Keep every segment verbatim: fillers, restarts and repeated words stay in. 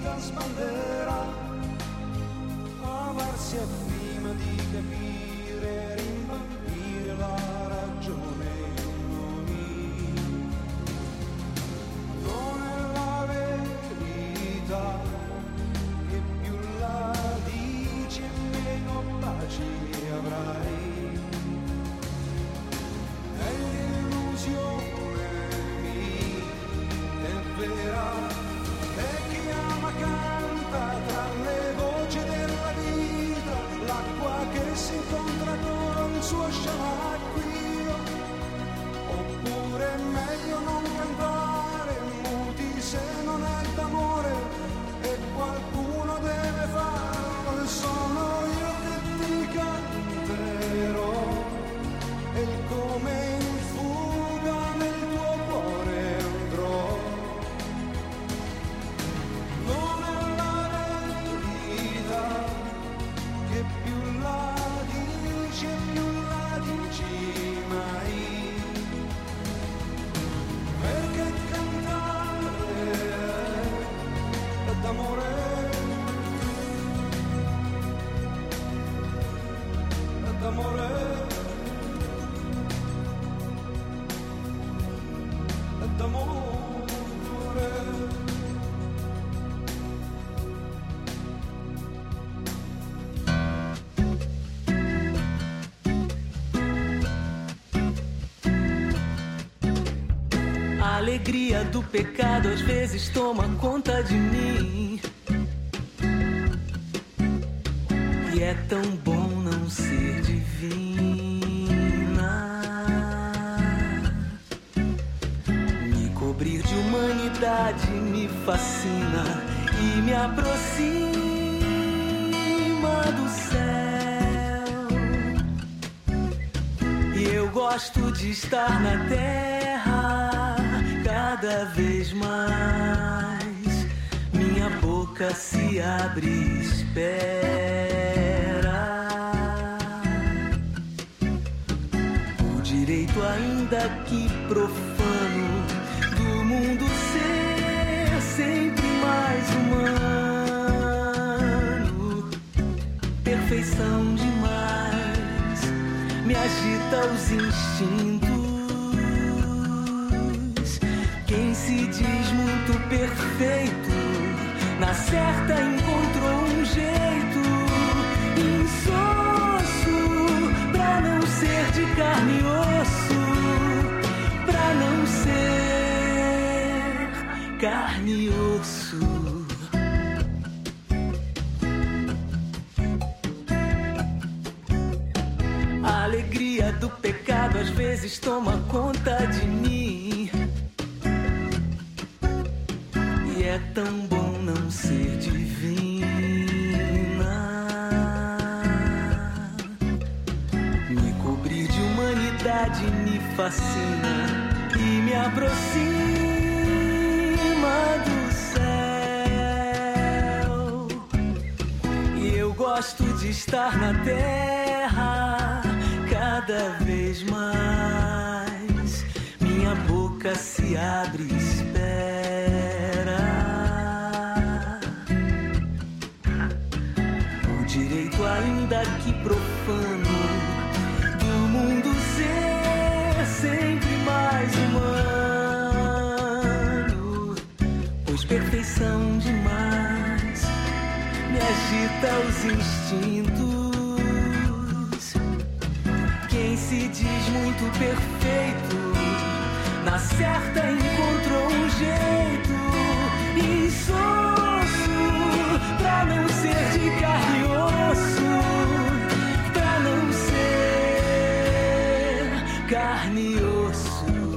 vita sbanderà, amarsi a prima di capire, rimbambire la ragione in noi. Non è la verità, che più la dici e meno pace avrai. È l'illusione mia, è vera, e chi ama canta tra le voci della vita, l'acqua che si incontra con il suo sciacquio. Oppure è meglio non cantare, muti se non è d'amore, e qualcuno deve farlo, e sono io che ti canterò, e come in fuga nel tuo cuore andrò. Non è la verità, che più la dici e più la dici mai. Perché cantare è d'amore, è d'amore, è d'amore. A alegria do pecado às vezes toma conta de mim, e é tão bom não ser divina, me cobrir de humanidade me fascina e me aproxima do céu. E eu gosto de estar na terra cada vez mais. Minha boca se abre e espera o direito, ainda que profano, do mundo ser sempre mais humano. Perfeição demais me agita os instintos. Quem se diz muito perfeito, na certa encontrou um jeito insosso pra não ser de carne e osso, pra não ser carne e osso. A alegria do pecado às vezes toma conta de mim, e é tão bom não ser divina, me cobrir de humanidade me fascina e me aproxima do céu. E eu gosto de estar na terra cada vez mais. Minha boca se abre e espera o direito, ainda que profano, do mundo ser sempre mais humano. Pois perfeição demais me agita os instintos. Quem se diz muito perfeito, na certa encontrou um jeito insosso pra não ser de carne e osso, pra não ser carne e osso.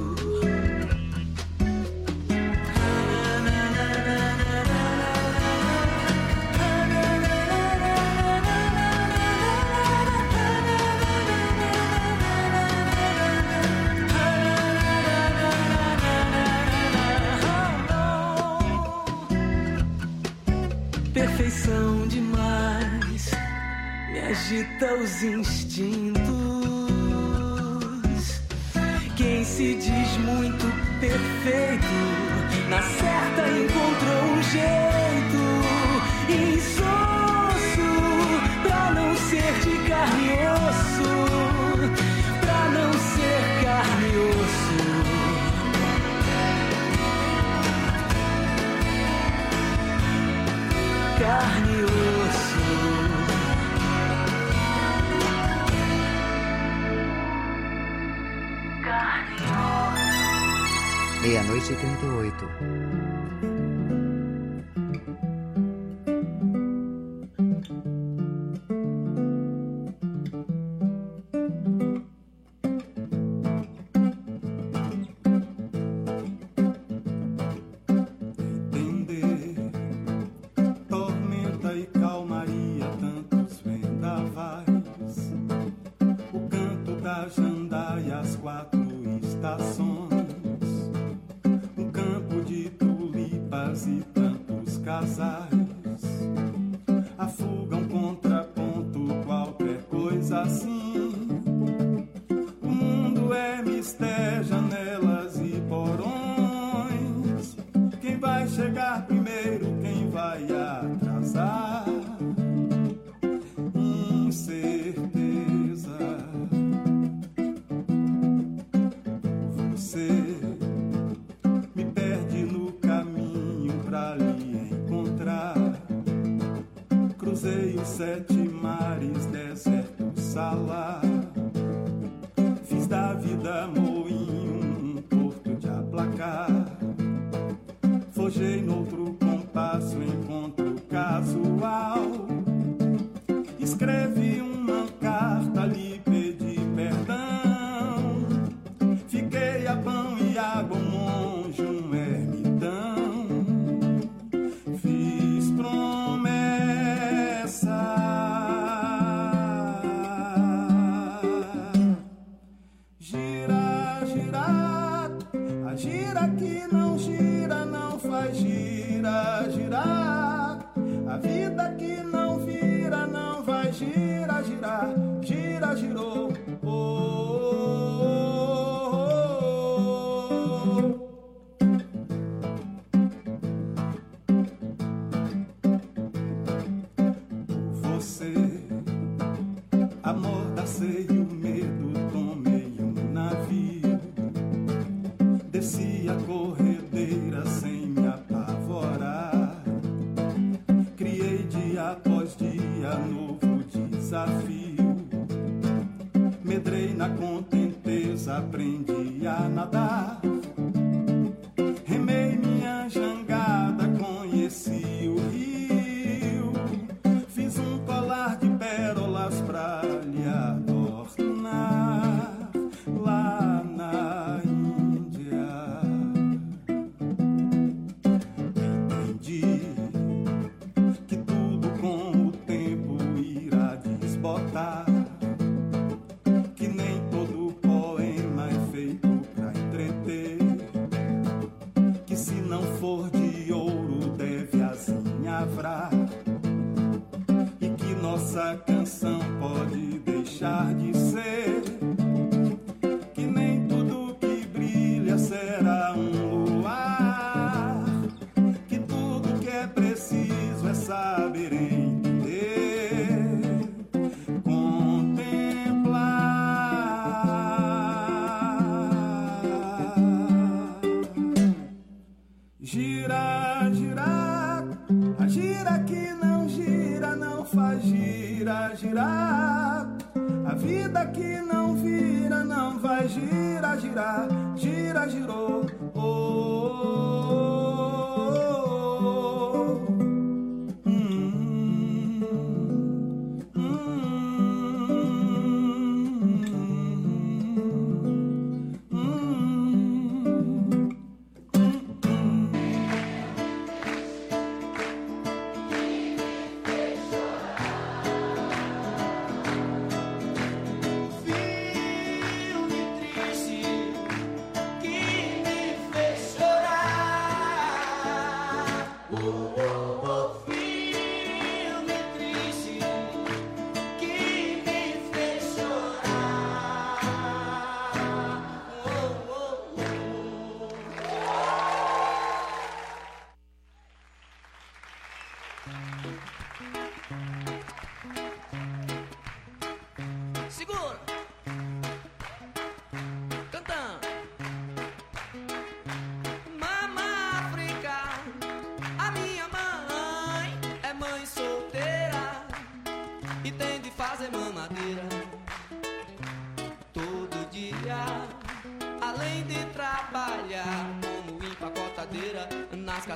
Perfeição demais me agita os instintos. Quem se diz muito perfeito, na certa encontrou um jeito carne e osso. Carne e osso. Meia-noite e trinta e oito. Segura! Cantando! Mama África, a minha mãe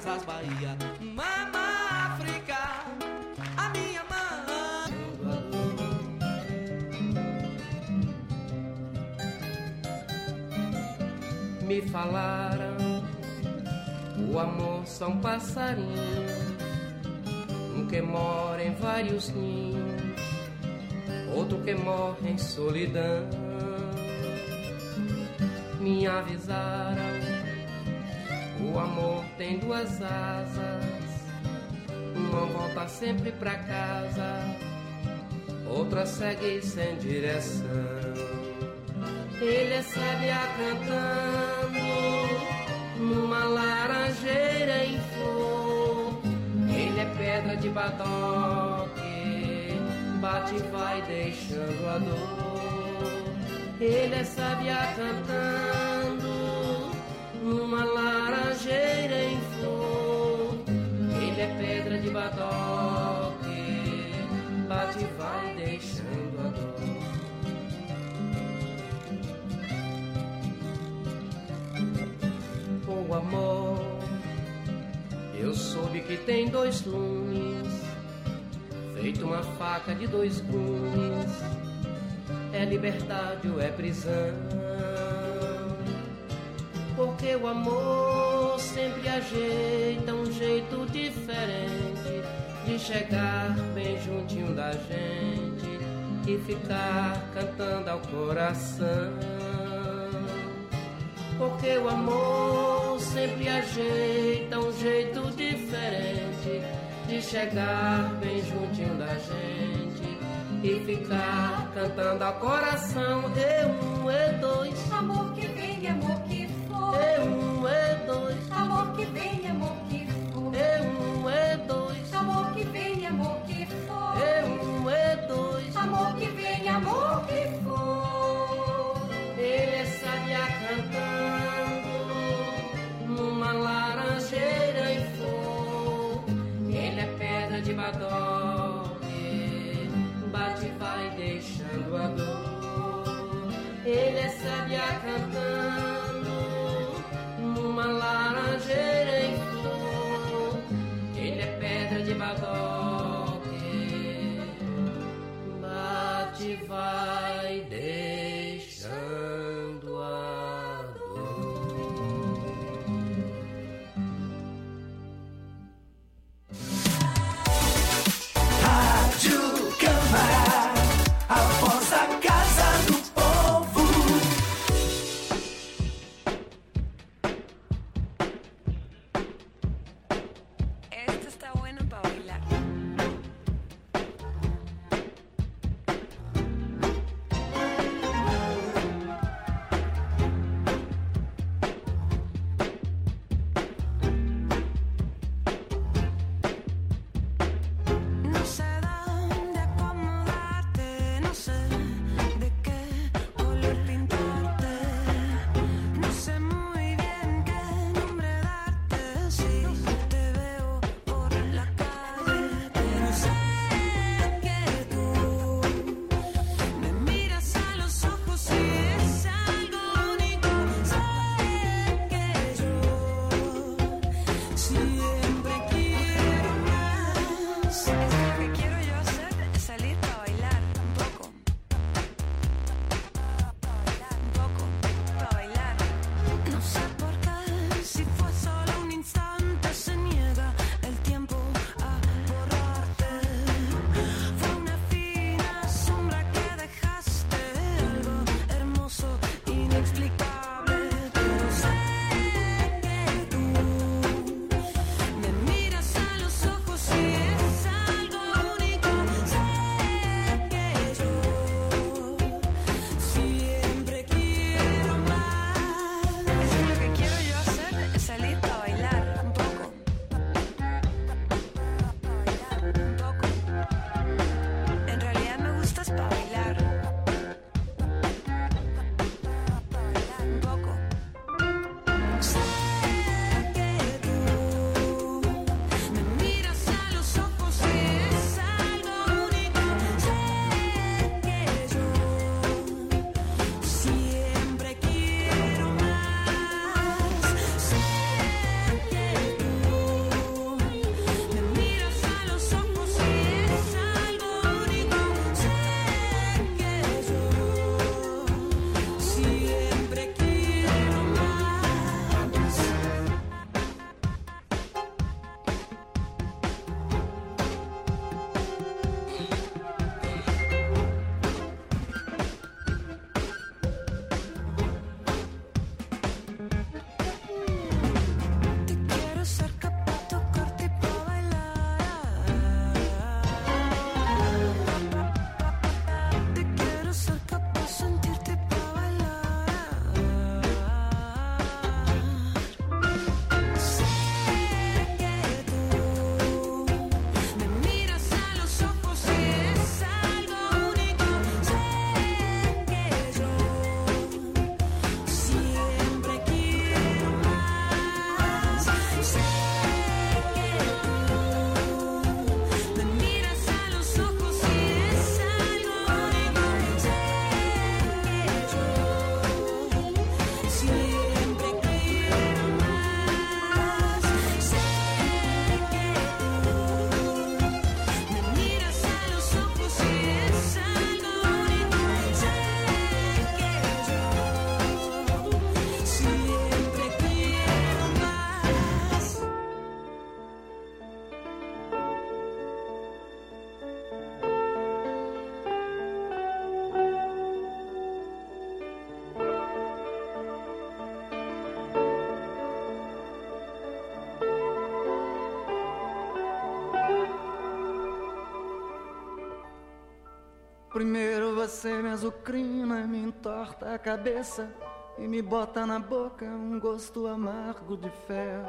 Casas Bahia. Mama África, a minha mãe. Me falaram, o amor são passarinhos, um que mora em vários ninhos, outro que morre em solidão. Me avisaram, o amor tem duas asas, uma volta sempre pra casa, outra segue sem direção. Ele é sábia cantando numa laranjeira em flor. Ele é pedra de badoque, bate e vai deixando a dor. Ele é sábia cantando numa laranjeira em flor. Ele é pedra de badoque, bate e vai deixando a dor. O amor, eu soube que tem dois lumes, feito uma faca de dois gumes. É liberdade ou é prisão? Porque o amor sempre ajeita um jeito diferente de chegar bem juntinho da gente e ficar cantando ao coração. Porque o amor sempre ajeita um jeito diferente de chegar bem juntinho da gente e ficar cantando ao coração. E um, e dois, amor que vem, amor que for. E um, e dois, amor que vem, amor que for. E um, e dois, amor que vem, amor que for. E um, e dois, amor que vem, amor que for. Ele é sábia cantando numa laranjeira em flor. Ele é pedra de badoque, bate e vai deixando a dor. Ele é sábia cantando numa laranjeira em flor. Ele é pedra de badoque, bate e vai deixando a dor. Rádio Câmara, a voz da casa. Primeiro você me azucrina, me entorta a cabeça e me bota na boca um gosto amargo de fel.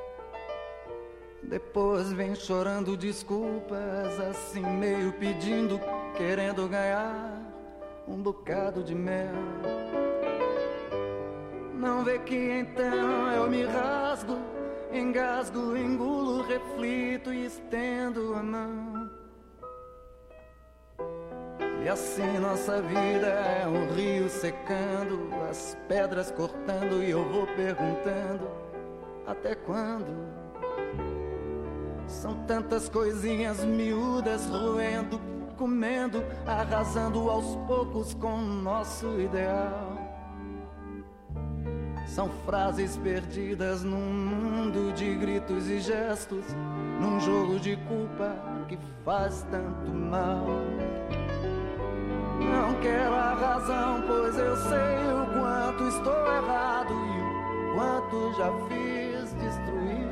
Depois vem chorando desculpas, assim meio pedindo, querendo ganhar um bocado de mel. Não vê que então eu me rasgo, engasgo, engulo, reflito e estendo a mão. E assim nossa vida é um rio secando, as pedras cortando e eu vou perguntando, até quando? São tantas coisinhas miúdas roendo, comendo, arrasando aos poucos com o nosso ideal. São frases perdidas num mundo de gritos e gestos, num jogo de culpa que faz tanto mal. Não quero a razão, pois eu sei o quanto estou errado e o quanto já fiz destruir.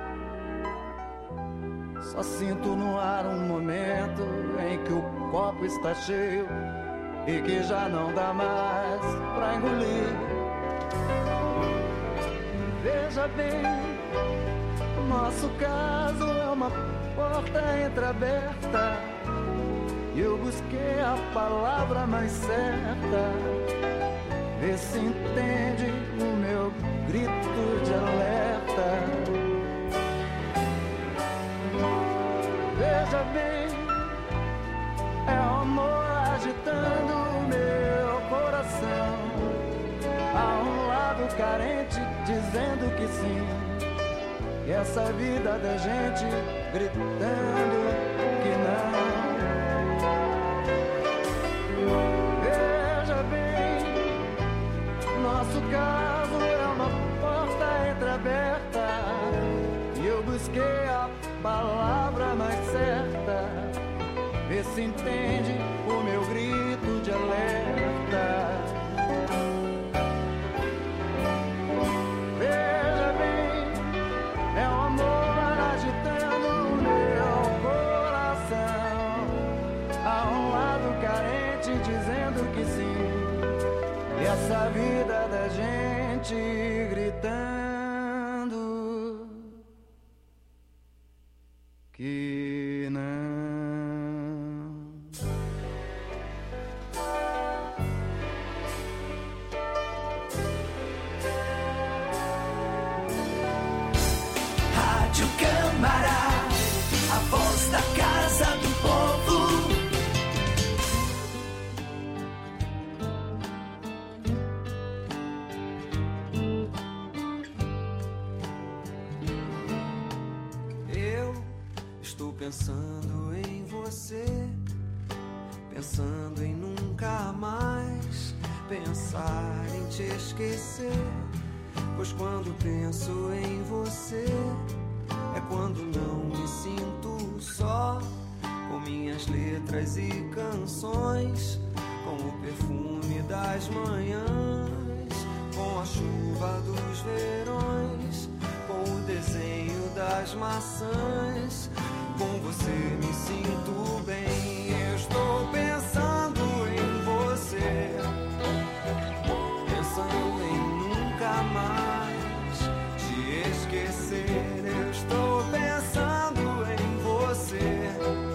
Só sinto no ar um momento em que o copo está cheio e que já não dá mais pra engolir. Veja bem, nosso caso é uma porta entreaberta e eu busquei a palavra mais certa. Vê se entende o meu grito de alerta. Veja bem, é o amor agitando o meu coração. Há um lado carente dizendo que sim, e essa vida da gente gritando que não. Veja bem, nosso caso é uma porta entreaberta e eu busquei a palavra mais certa. Vê se entende o meu grito de alerta. Veja bem, é o amor agitando o meu coração. Há um lado carente dizendo que sim, e essa vida da gente gritando que não. Rádio Câmara, a voz da Casa do Povo. Pensando em você, pensando em nunca mais pensar em te esquecer. Pois quando penso em você, é quando não me sinto só, com minhas letras e canções, com o perfume das manhãs, com a chuva dos verões, com o desenho das maçãs. Com você me sinto bem, eu estou pensando em você, pensando em nunca mais te esquecer. Eu estou pensando em você,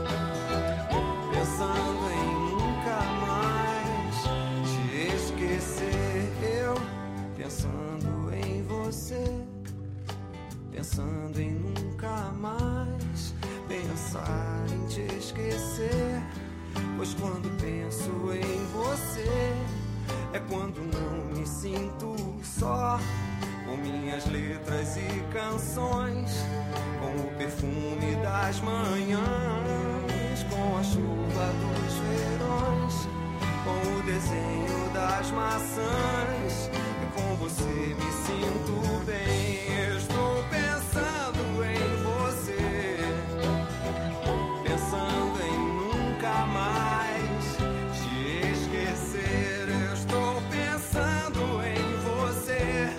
pensando em nunca mais te esquecer. Eu pensando em você, pensando em nunca mais pensar em te esquecer. Pois quando penso em você, é quando não me sinto só, com minhas letras e canções, com o perfume das manhãs, com a chuva dos verões, com o desenho das maçãs. E com você me sinto bem. Eu estou pensando em você, pensando em nunca mais te esquecer. Eu estou pensando em você,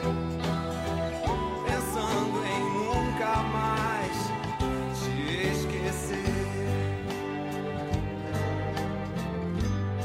pensando em nunca mais te esquecer.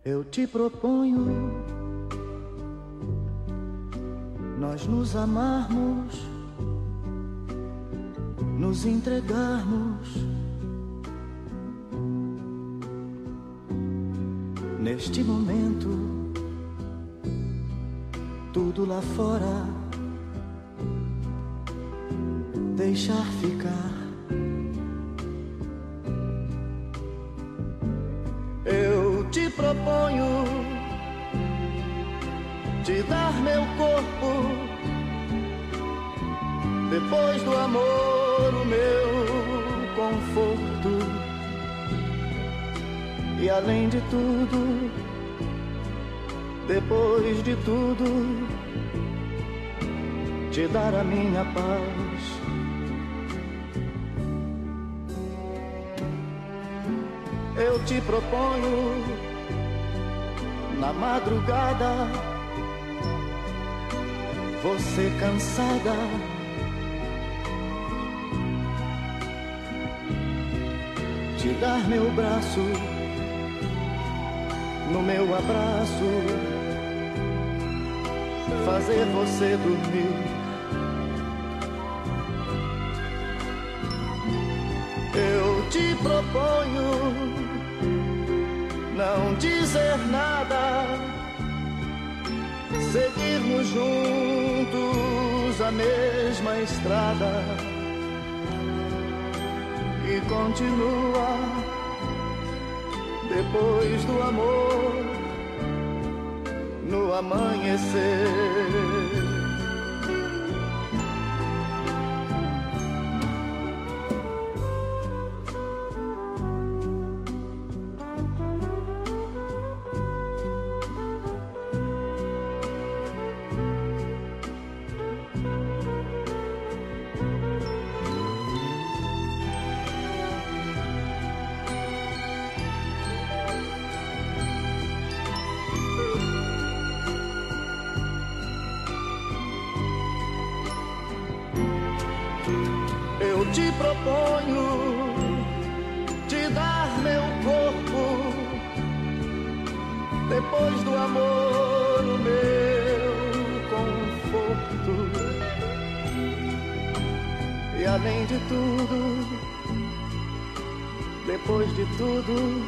Eu te proponho nós nos amarmos, nos entregarmos neste momento, tudo lá fora deixar ficar. Eu te proponho te dar meu corpo, depois do amor o meu conforto, e além de tudo, depois de tudo, te dar a minha paz. Eu te proponho na madrugada, você cansada, te dar meu braço, no meu abraço, fazer você dormir. Eu te proponho não dizer nada, seguirmos juntos a mesma estrada, e continua depois do amor no amanhecer. Te proponho te dar meu corpo, depois do amor o meu conforto, e além de tudo, depois de tudo,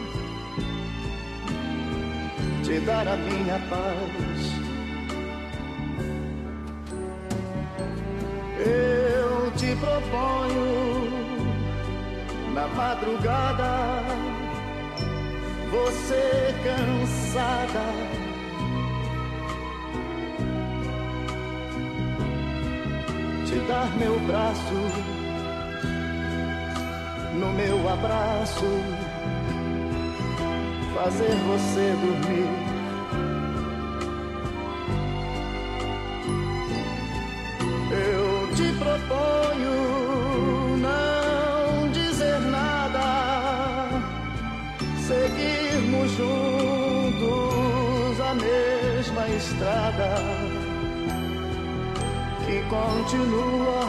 te dar a minha paz. Eu te proponho na madrugada, você cansada, te dar meu braço, no meu abraço, fazer você dormir. Eu te proponho não dizer nada, seguirmos juntos a mesma estrada, que continua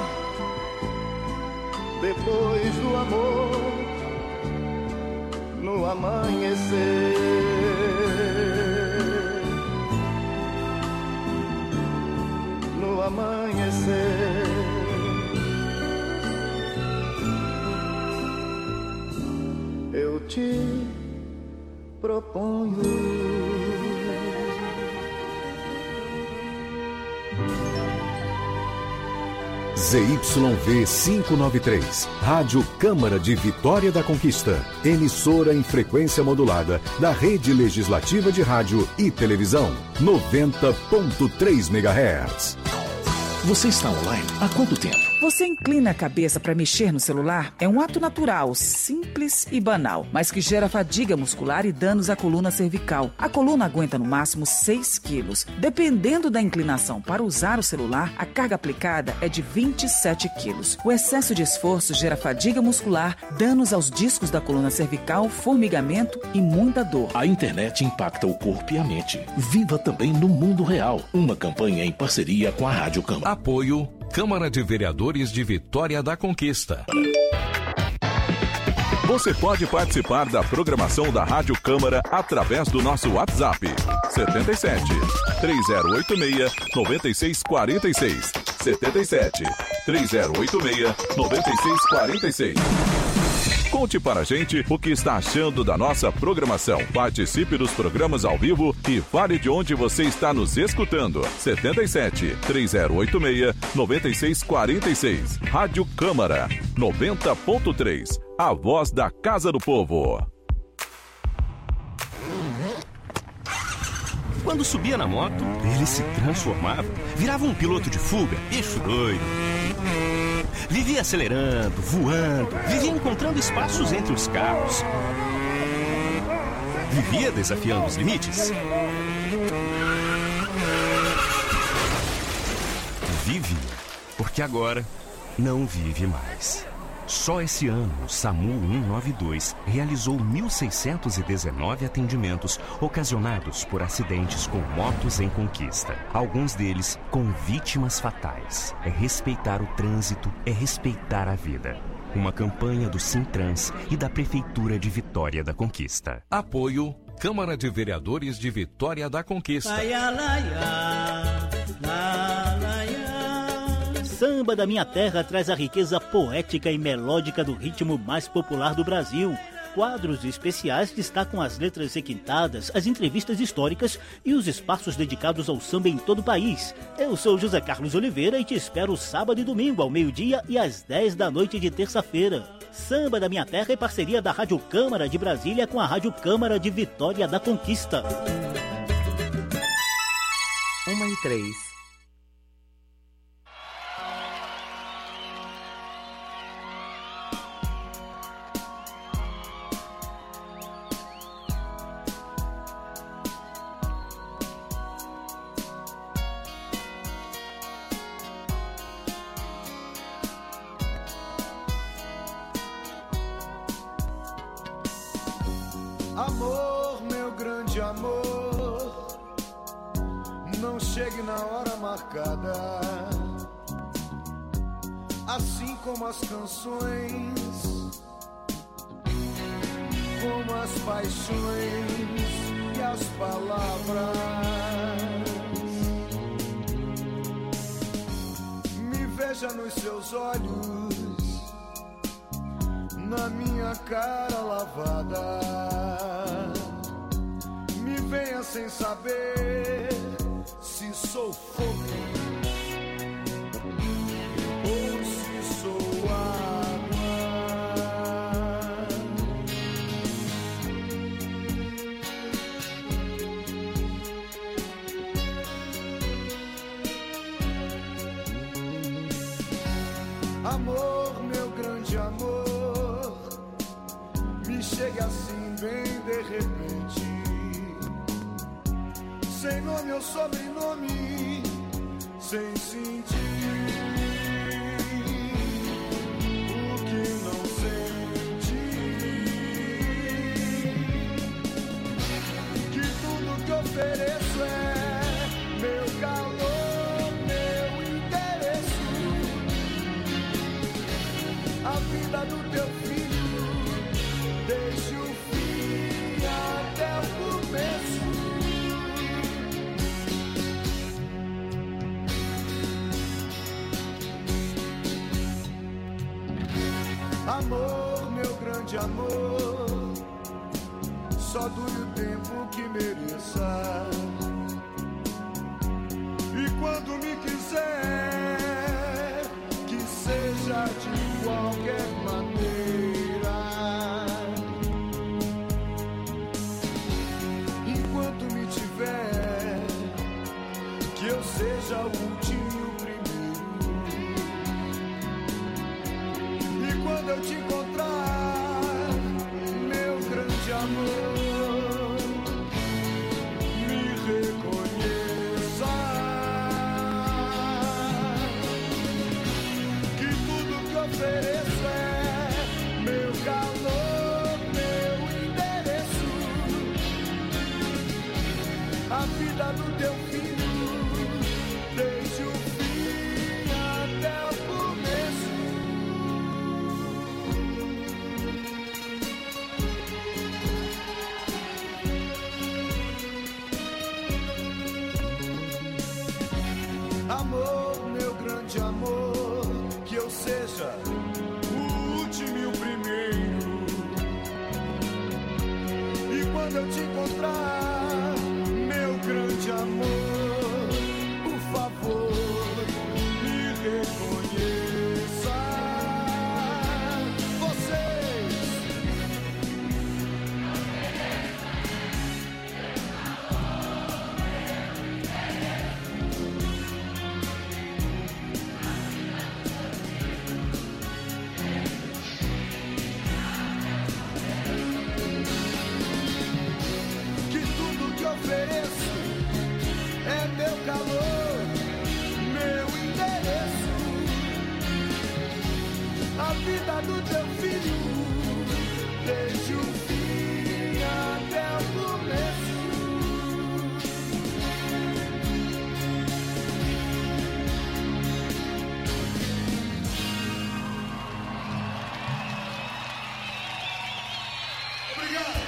depois do amor no amanhecer. No amanhecer. Eu te proponho. Z Y V quinhentos e noventa e três, Rádio Câmara de Vitória da Conquista, emissora em frequência modulada da Rede Legislativa de Rádio e Televisão, noventa ponto três megahertz. Você está online há quanto tempo? Você inclina a cabeça para mexer no celular? É um ato natural, simples e banal, mas que gera fadiga muscular e danos à coluna cervical. A coluna aguenta no máximo seis quilos. Dependendo da inclinação para usar o celular, a carga aplicada é de vinte e sete quilos. O excesso de esforço gera fadiga muscular, danos aos discos da coluna cervical, formigamento e muita dor. A internet impacta o corpo e a mente. Viva também no mundo real. Uma campanha em parceria com a Rádio Câmara. Apoio Câmara de Vereadores de Vitória da Conquista. Você pode participar da programação da Rádio Câmara através do nosso WhatsApp setenta e sete, três zero oito seis, nove seis quatro seis setenta e sete, três zero oito seis, nove seis quatro seis. Conte para a gente o que está achando da nossa programação. Participe dos programas ao vivo e fale de onde você está nos escutando. setenta e sete, três zero oito seis, nove seis quatro seis. Rádio Câmara noventa ponto três. A voz da Casa do Povo. Quando subia na moto, ele se transformava, virava um piloto de fuga, bicho doido. Vivia acelerando, voando, vivia encontrando espaços entre os carros. Vivia desafiando os limites. Vive, porque agora não vive mais. Só esse ano, o SAMU cento e noventa e dois realizou mil seiscentos e dezenove atendimentos ocasionados por acidentes com motos em conquista. Alguns deles com vítimas fatais. É respeitar o trânsito, é respeitar a vida. Uma campanha do Sintrans e da Prefeitura de Vitória da Conquista. Apoio Câmara de Vereadores de Vitória da Conquista. Laia, laia, la, laia. Samba da Minha Terra traz a riqueza poética e melódica do ritmo mais popular do Brasil. Quadros especiais destacam as letras requintadas, as entrevistas históricas e os espaços dedicados ao samba em todo o país. Eu sou José Carlos Oliveira e te espero sábado e domingo ao meio-dia e às dez da noite de terça-feira. Samba da Minha Terra é parceria da Rádio Câmara de Brasília com a Rádio Câmara de Vitória da Conquista. Uma e três. Amor, meu grande amor, não chegue na hora marcada. Assim como as canções, como as paixões e as palavras. Me veja nos seus olhos, na minha cara lavada. Me venha sem saber se sou fogo ou se sou água. Amor, meu grande amor, me chegue assim bem de repente, sem nome ou sobrenome, sem sentir o que não sente. Que tudo que ofereço é meu calor, meu endereço. A vida do teu filho, desde o fim até o começo. Amor, meu grande amor, só dure o tempo que mereça. E quando me quiser, que seja de qualquer maneira. Enquanto me tiver, que eu seja o último. Quando eu te encontrar, meu grande amor, me reconheça. Que tudo que ofereço é meu calor, meu endereço. A vida do teu filho, desde o fim até o começo. te encontrar, meu grande amor, por favor, me reconheça. Vocês ofereço é meu calor, meu endereço, a vida do teu filho, desde o fim até o começo. Obrigado.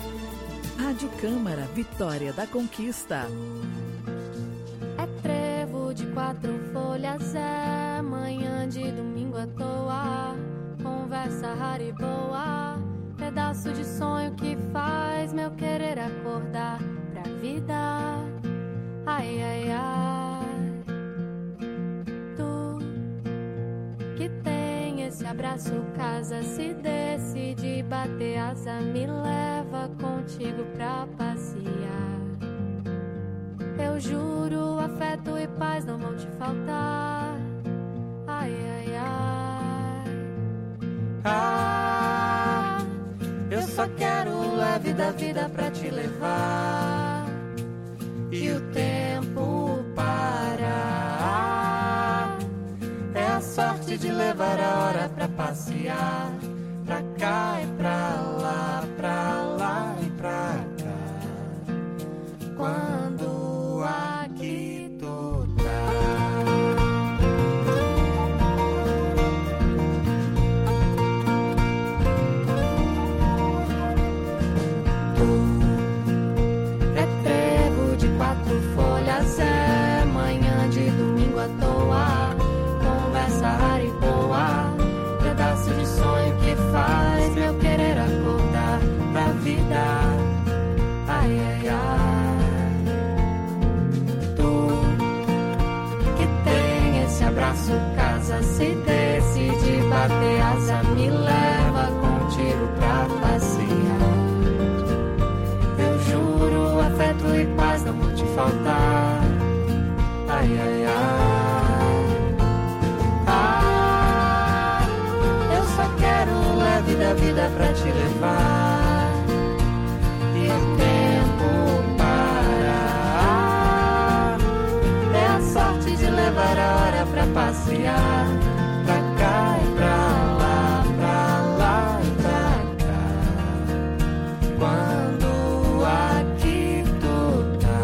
Rádio Câmara, Vitória da Conquista. É trevo de quatro folhas é manhã de domingo à toa, conversa rara e boa, pedaço de sonho que faz meu querer acordar pra vida. Ai, ai, ai, tu que tem esse abraço, casa, se decide bater asa, me leva contigo pra passear. Eu juro, afeto e paz não vão te faltar. Ai, ai, ai. Ah, eu só quero leve da vida pra te levar e o tempo parar. É a sorte de levar a hora pra passear, pra cá e pra lá, pra lá e pra cá. Quando aqui tu tá. É trevo de quatro folhas, é manhã de domingo à toa, conversa rara e boa, pedaço de sonho que faz meu querer acordar pra vida. Ai, ai, ai, tu que tem esse abraço, casa, se decide bater asa, me leva contigo pra passear. Eu juro, afeto e paz não vão te faltar. Ai, ai, ai. Ah, eu só quero leve da vida pra te levar e o tempo parar. É a sorte de levar a hora pra passear, pra cá e pra lá, pra lá e pra cá. Quando aqui tu tá.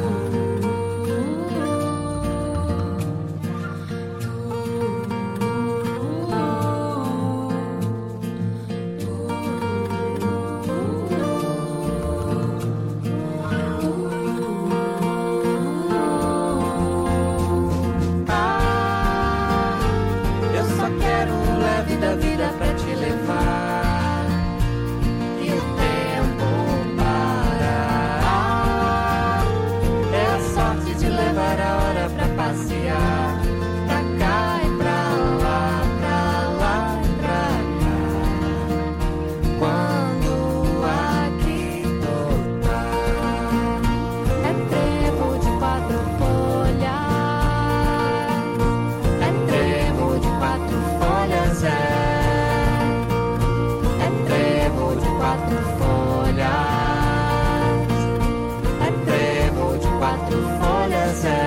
Ah, eu só quero leve da vida pra te levar e o tempo parar. É a sorte de levar a hora pra passear, pra cá e pra lá, pra lá e pra cá. Quando aqui tu tá. É trevo de quatro folhas, é trevo de quatro folhas, é. É trevo de quatro folhas, é trevo de quatro folhas, é.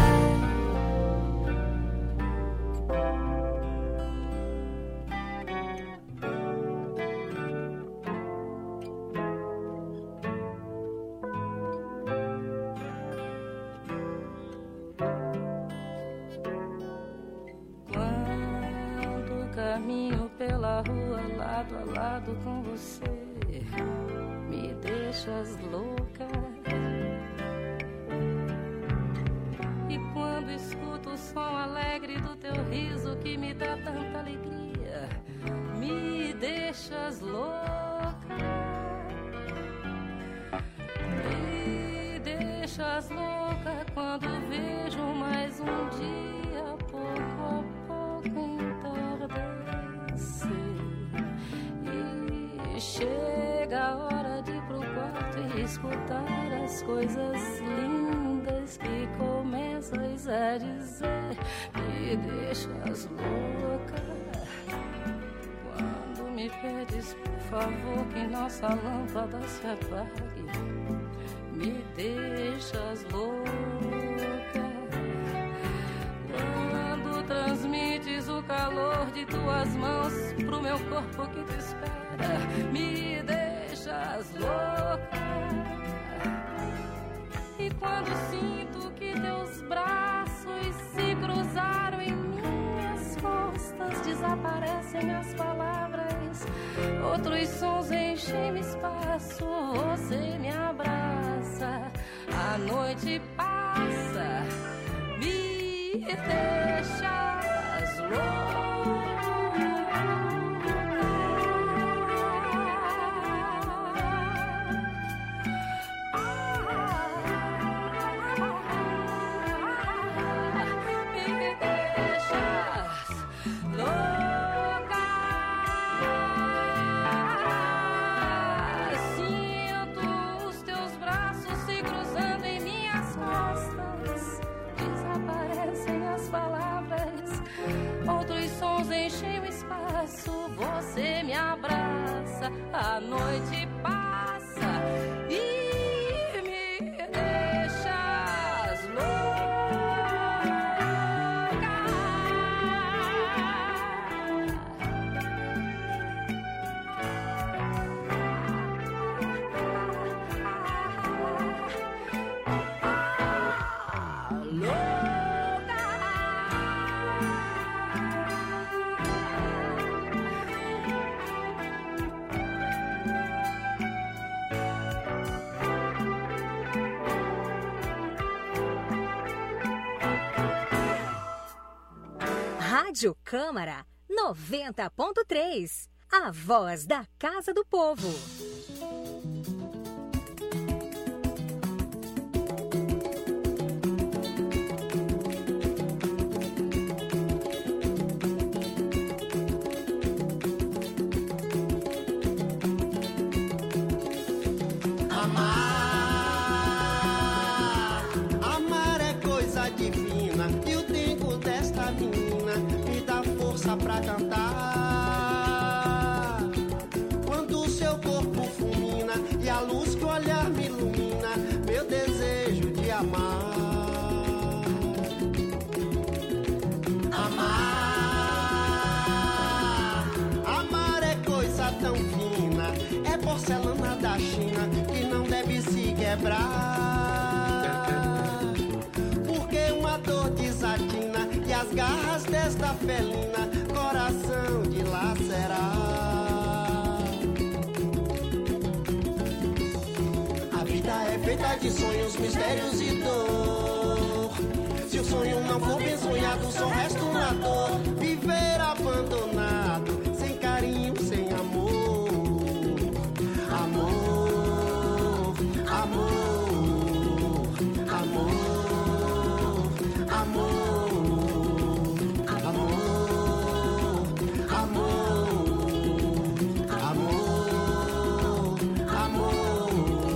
Quando caminho pela rua lado a lado com você, me deixas louca. E quando escuto o som alegre do teu riso que me dá tanta alegria, me deixas louca. Me deixas louca quando vejo mais um dia pouco a pouco entardecer. E chega a hora de ir pro quarto e escutar as coisas lindas que começas a dizer. Me deixas louca quando me pedes, por favor, que nossa lâmpada se apague. Me deixas louca quando transmites o calor de tuas mãos pro meu corpo que te espera. Me deixas louca. E quando sinto que teus braços se cruzaram em minhas costas, desaparecem as palavras, outros sons enchem o espaço. Você me abraça, a noite passa, me deixas você me abraça, a noite passa e me deixas Rádio Câmara noventa ponto três, a voz da Casa do Povo. Amar, amar é coisa divina, e o tempo desta menina me dá força pra cantar. Quando o seu corpo fulmina e a luz que o olhar me ilumina, meu desejo de amar. Amar, amar é coisa tão fina, é porcelana da China que não deve se quebrar. Porque uma dor desatina e as garras desta felina, coração dilacerar. A vida é feita de sonhos, mistérios e dor. Se o sonho não for bem sonhado, só resta uma dor. Viver abandonado, sem carinho, sem amor. Amor, amor, amor, amor, amor, amor, amor,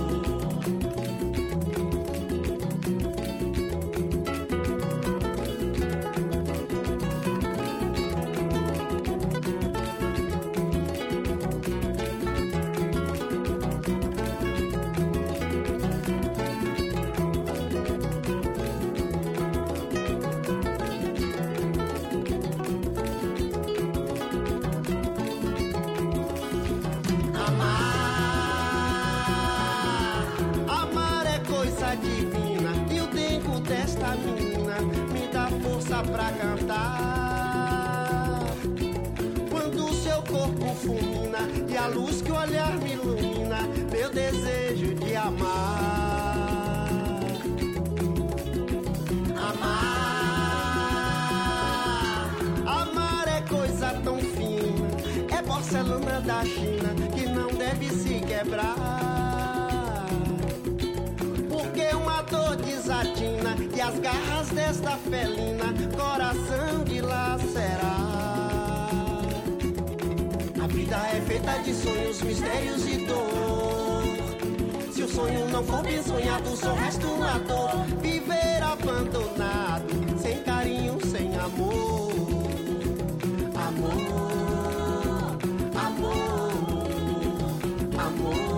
pra cantar. Quando o seu corpo fulmina e a luz que o olhar me ilumina, meu desejo de amar. Amar, amar é coisa tão fina, é porcelana da China que não deve se quebrar. Porque uma dor desatina e as garras desta felina, coração dilacerar. A vida é feita de sonhos, mistérios e dor. Se o sonho não for bem sonhado, só resta uma dor. Viver abandonado, sem carinho, sem amor. Amor, amor, amor.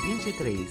vinte e três.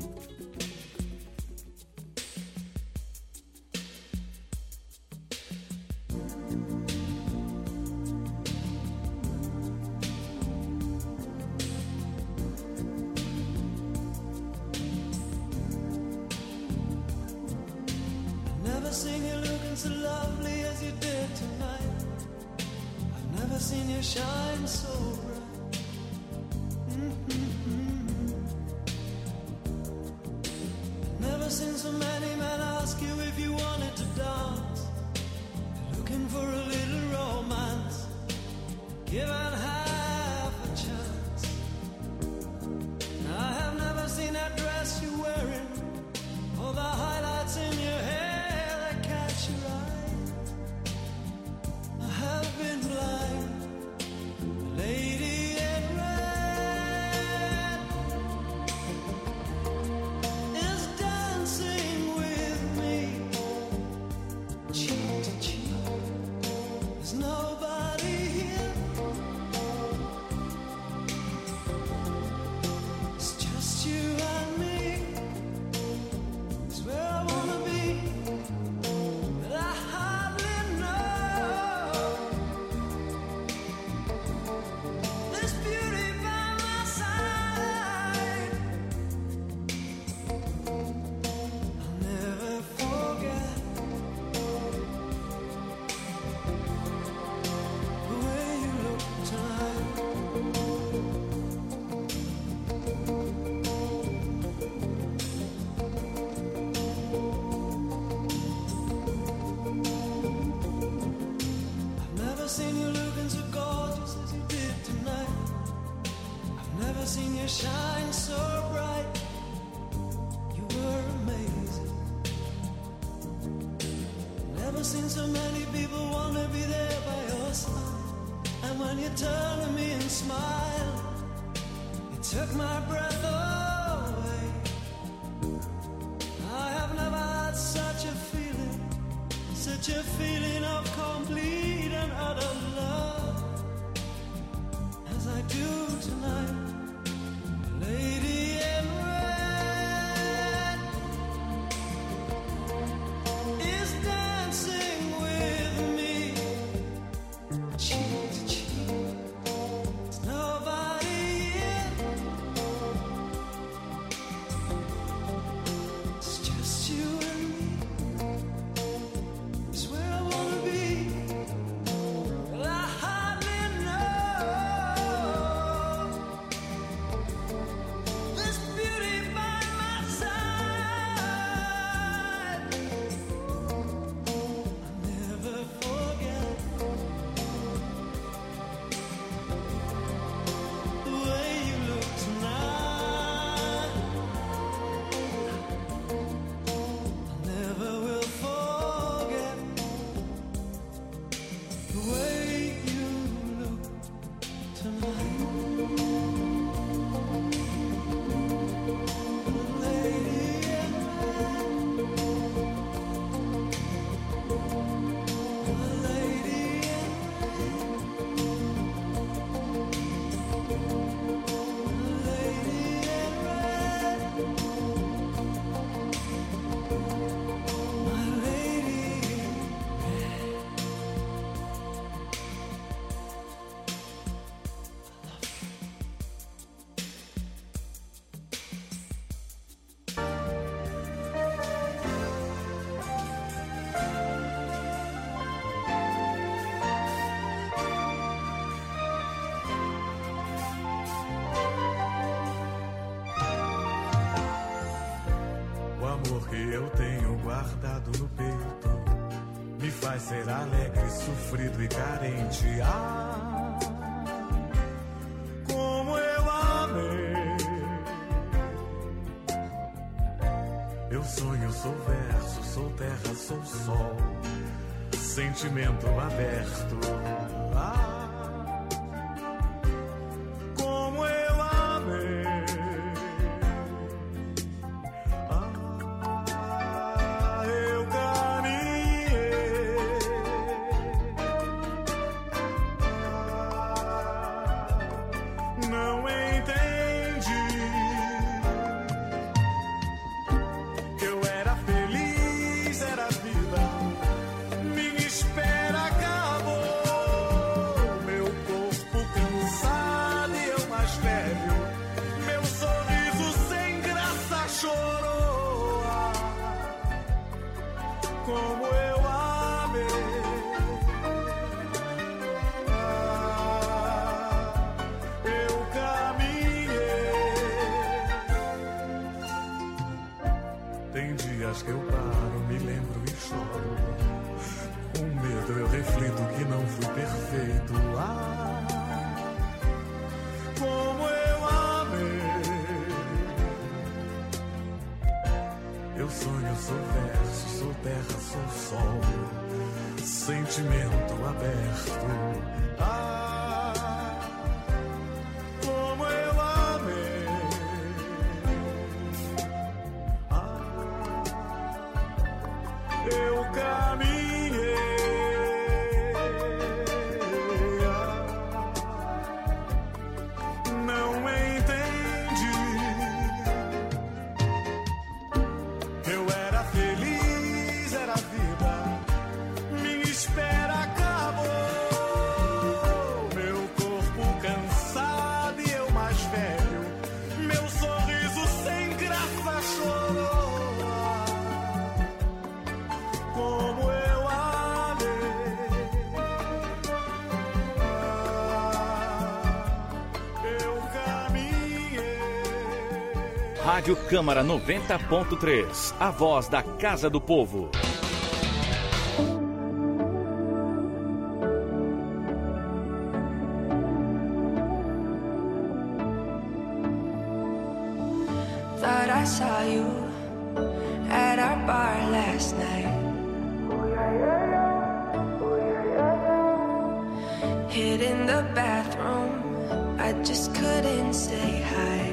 Eu tenho guardado no peito, me faz ser alegre, sofrido e carente. Ah, como eu amei. Eu sonho, sou verso, sou terra, sou sol, sentimento aberto. Ah, como eu amei. Não entendi que eu paro, me lembro e choro. Com medo eu reflito que não fui perfeito. Ah, como eu amei. Eu sonho, sou verso, sou terra, sou sol, sentimento aberto. Ah, como eu amei. Ah, eu caminhei. Ah, não entendi. Eu era feliz, era vida. Minha espera acabou. Meu corpo cansado e eu mais velho. Meu sorriso sem graça chorou. Como eu amei. Eu caminhei. Rádio Câmara noventa ponto três, a voz da Casa do Povo. Thought I saw you at our bar last night. Hid in the bathroom, I just couldn't say hi.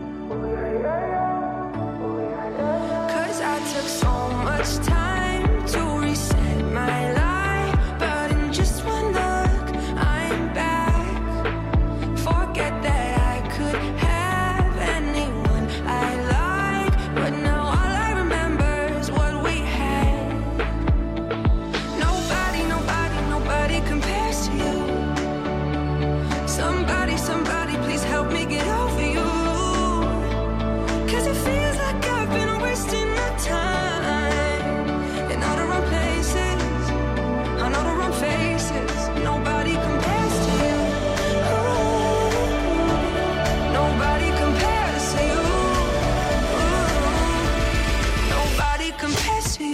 Cause I took so much time to reset my life, but in just one look, I'm back. Forget that I could have anyone I like, but now all I remember is what we had. Nobody, nobody, nobody compares to you. Somebody, somebody, please help me get over you. Cause it feels like I've been wasting my time in all the wrong places, on all the wrong faces. Nobody compares to you. Ooh, nobody compares to you. Ooh, nobody compares to you.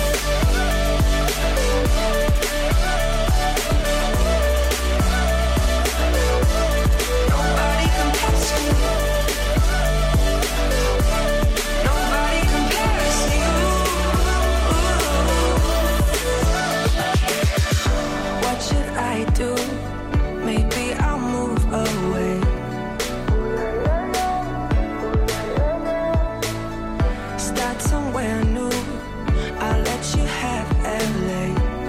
Nobody compares to you. Nobody compares to you. What should I do? Maybe I'll move away. Start somewhere new. I'll let you have L A.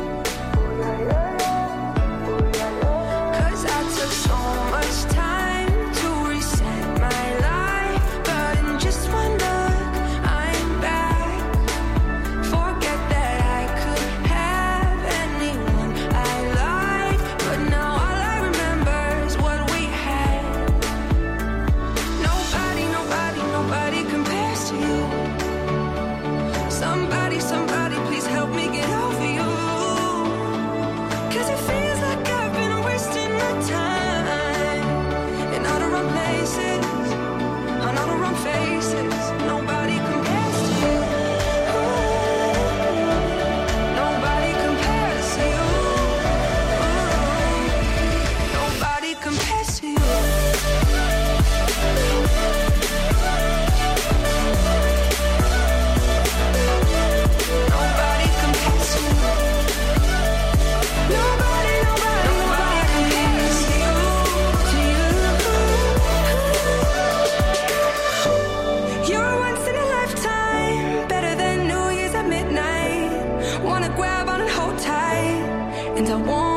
Cause I took so much time to reset my life, but in just one look, I'm back. Forget that I could have anyone I like, but now all I remember is what we had. Nobody, nobody, nobody compares to you. Somebody, somebody, please help me get over you. Cause it feels like I've been wasting my time in all the wrong places, on all the wrong faces. Nobody compares to you. Ooh, nobody compares to you. Ooh, nobody compares to you. Nobody compares to you. Nobody, nobody, nobody compares to you. To you. You're once in a lifetime, better than New Year's at midnight. Wanna grab on and hold tight, and I want